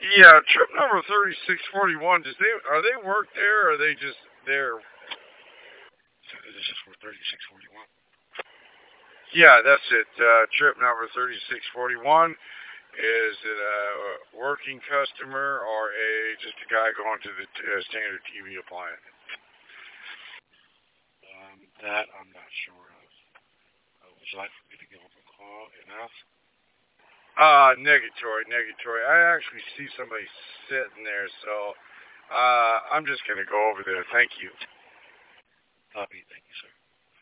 Yeah, trip number 3641. Are they work there or are they just there? So this is for 3641. Yeah, that's it. Trip number 3641. Is it a working customer or a just a guy going to the standard TV appliance? That I'm not sure of. Would you like for me to give him a call and ask? Negatory, negatory. I actually see somebody sitting there, so I'm just gonna go over there. Thank you. Copy. Thank you, sir.